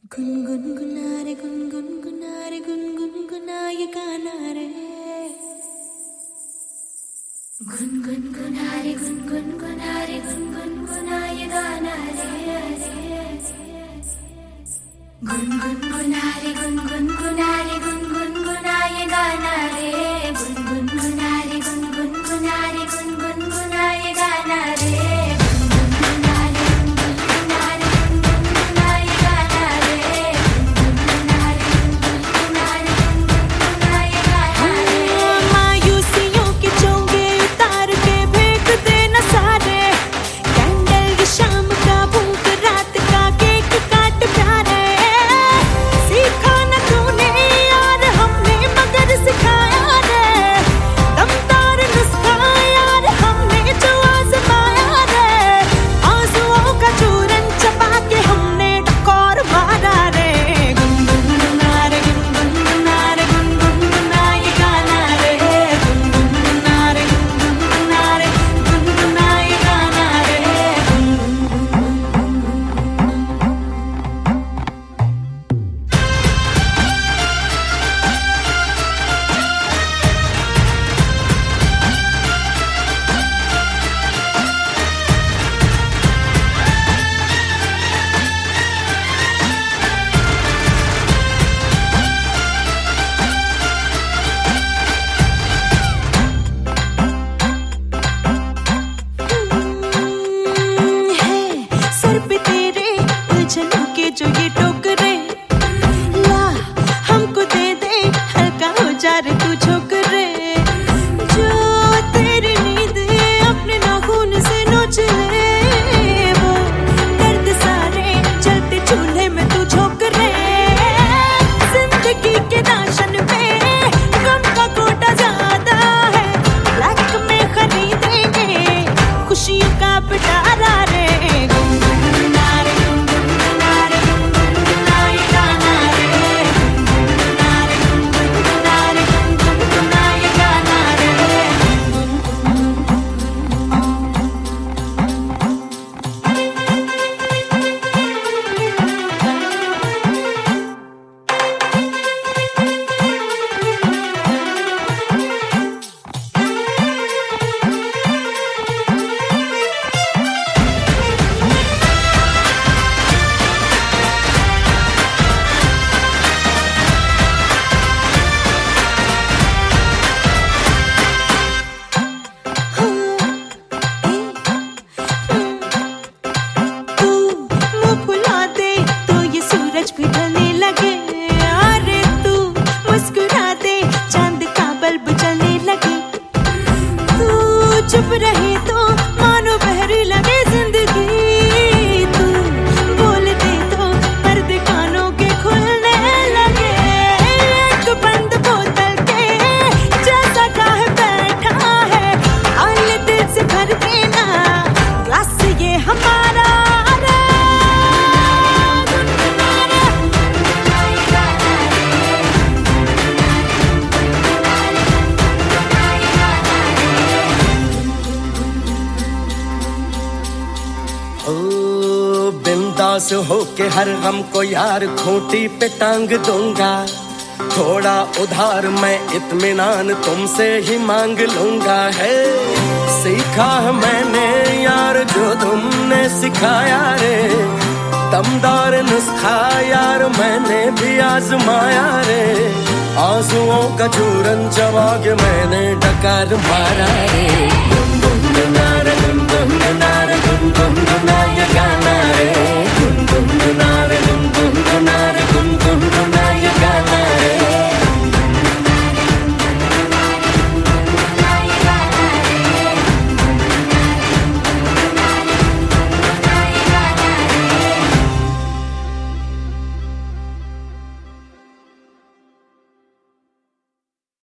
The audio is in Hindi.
गुनगुना रे गुनगुना ये गाना रे गुनगुना रे गुनगुना ये गाना रे गुनगुना रे गुनगुना ये गाना रे गुनगुना रे गुनगुना ये गाना रे जो ये टोकरे ला हमको दे दे हल्का हो जा रे तू छोकरे जो तेरी नींद अपने नाखून से नोच ले वो दर्द सारे चलते चूल्हे में तू छोकरे जिंदगी के राशन पे गम का कोटा ज्यादा है ब्लैक में खरीदेंगे खुशियों का पिटारा रे भी ढलने लगे अरे तू मुस्कुरा दे चांद का बल्ब जलने लगे तू चुप रहे तो मानो बहरी लगे जिंदगी तू बोल दे तो पर्दे कानों के खुलने लगे एक बंद बोतल के जैसा काहे बैठा है आल दिल से भर देना ग्लास ये हमारा बिंदास होके हर गम को यार खूंटी पे टांग दूंगा थोड़ा उधार मैं इत्मीनान तुमसे ही मांग लूंगा है सीखा है मैंने यार जो तुमने सिखाया रे दमदार नुस्खा यार मैंने भी आजमाया रे आंसुओं का चूरन चबा के मैंने डकार मारा रे